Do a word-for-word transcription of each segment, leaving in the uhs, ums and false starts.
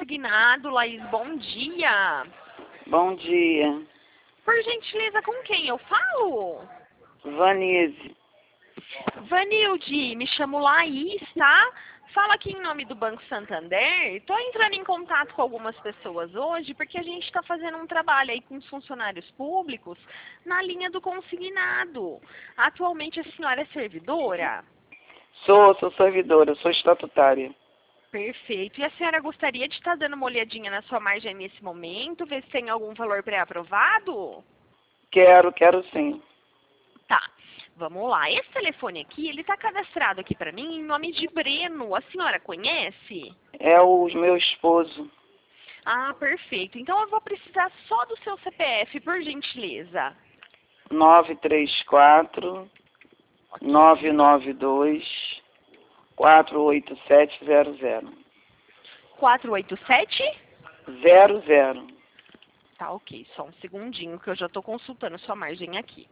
consignado, Laís, bom dia. Bom dia. Por gentileza, com quem eu falo? Vanise. Vanilde, me chamo Laís, tá? Fala aqui em nome do Banco Santander. Estou entrando em contato com algumas pessoas hoje porque a gente está fazendo um trabalho aí com os funcionários públicos na linha do consignado. Atualmente a senhora é servidora? Sou, sou servidora, sou estatutária. Perfeito. E a senhora gostaria de estar dando uma olhadinha na sua margem nesse momento, ver se tem algum valor pré-aprovado? Quero, quero sim. Tá. Vamos lá. Esse telefone aqui, ele está cadastrado aqui para mim em nome de Breno. A senhora conhece? É o meu esposo. Ah, perfeito. Então eu vou precisar só do seu C P F, por gentileza. nove três quatro, nove nove dois, quatro oito sete zero zero. quatro oito sete? Zero zero. Tá, ok. Só um segundinho que eu já estou consultando sua margem aqui.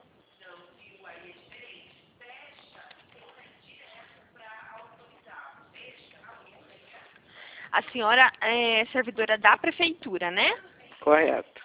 A senhora é servidora da prefeitura, né? Correto.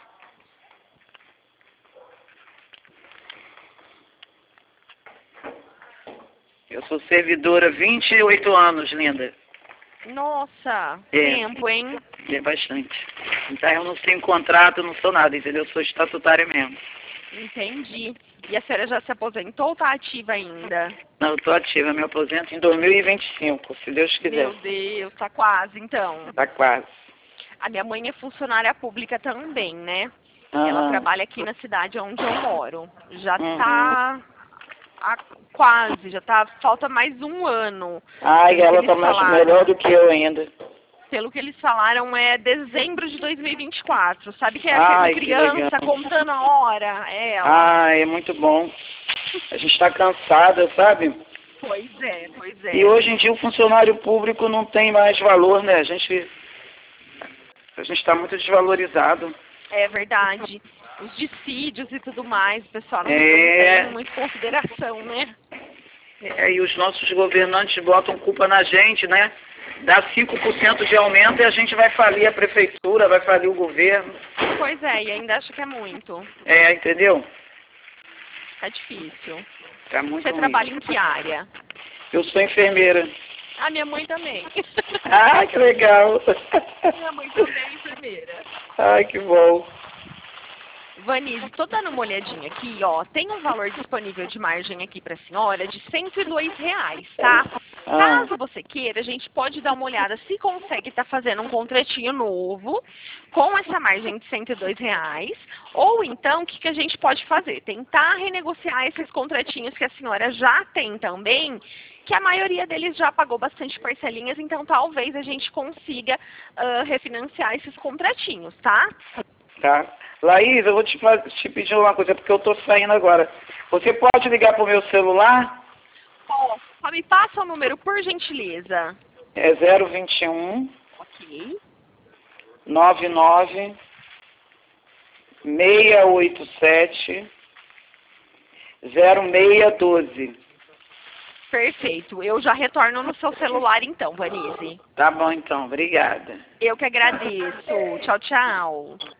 Eu sou servidora há vinte e oito anos, linda. Nossa, É. tempo, hein? É bastante. Então eu não tenho contrato, não sou nada, entendeu? Eu sou estatutária mesmo. Entendi. E a senhora já se aposentou ou tá ativa ainda? Não, eu tô ativa, me aposento em dois mil e vinte e cinco, se Deus quiser. Meu Deus, tá quase então. Tá quase. A minha mãe é funcionária pública também, né? Aham. Ela trabalha aqui na cidade onde eu moro. Já Uhum. tá a, quase, já tá, falta mais um ano. Ai, Pelo que ela eles tá mais falaram. melhor do que eu ainda. Pelo que eles falaram, é dezembro de dois mil e vinte e quatro. Sabe que é Ai, aquela que criança legal. contando a hora? É ela. Ai, é muito bom. A gente tá cansada, sabe? Pois é, pois é. E hoje em dia o funcionário público não tem mais valor, né? A gente a gente tá muito desvalorizado. É verdade. Os dissídios e tudo mais, o pessoal não, É. não tem muita consideração, né? É, e os nossos governantes botam culpa na gente, né? Dá cinco por cento de aumento e a gente vai falir a prefeitura, vai falir o governo. Pois é, e ainda acho que é muito. É, entendeu? Tá difícil. Tá muito Você ruim. trabalha em que área? Eu sou enfermeira. A minha mãe também. Ah, que legal. Minha mãe também é enfermeira. Ai, que bom. Vanise, tô dando uma olhadinha aqui, ó. Tem um valor disponível de margem aqui pra senhora de cento e dois reais, tá? Ah. Caso você queira, a gente pode dar uma olhada se consegue estar fazendo um contratinho novo com essa margem de cento e dois reais. Ou então, o que, que a gente pode fazer? Tentar renegociar esses contratinhos que a senhora já tem também, que a maioria deles já pagou bastante parcelinhas, então talvez a gente consiga uh, refinanciar esses contratinhos, tá? Tá. Laís, eu vou te, te pedir uma coisa, porque eu tô saindo agora. Você pode ligar pro meu celular? Ó, só me passa o número, por gentileza. É zero vinte e um, Ok. nove nove, seis oito sete, zero seis doze. Perfeito. Eu já retorno no seu celular então, Vanise. Tá bom então, obrigada. Eu que agradeço. Tchau, tchau.